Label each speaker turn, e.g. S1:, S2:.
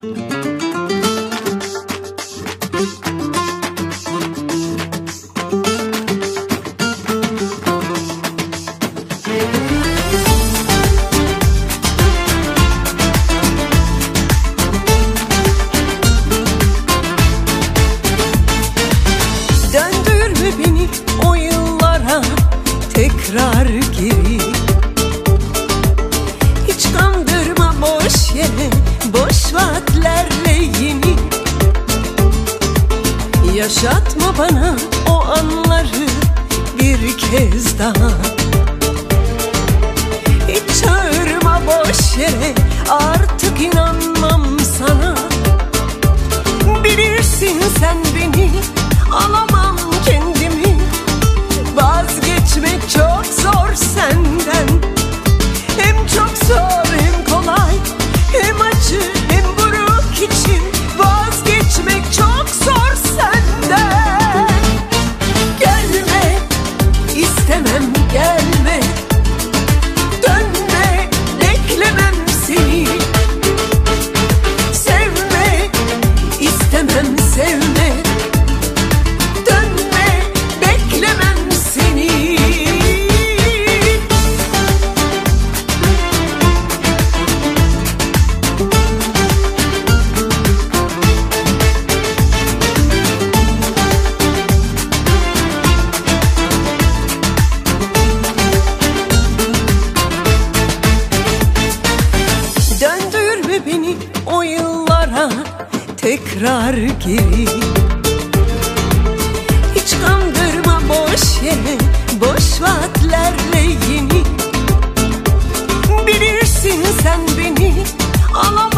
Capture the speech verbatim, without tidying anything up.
S1: Döndürme beni o yıllara tekrar geri. Hiç kandırma boş yere, boş vaatlerle yeni. Yaşatma bana o anları bir kez daha. Hiç çağırma boş yere, artık inanmam sana. Bilirsin sen beni, alamam kendimi. Vazgeçmek çok zor senden. Hem çok zor hem kolay, hem acı hem buruk için. Vazgeçmek çok zor senden. Gelme, istemem gelme. Dönme, beklemem seni. Sevme, istemem sevme. Dönme, beklemem seni. Döndürme beni o yıllara tekrar geri. Hiç kandırma boş yere, boş vaatlerle yeni. Bilirsin sen beni, alamam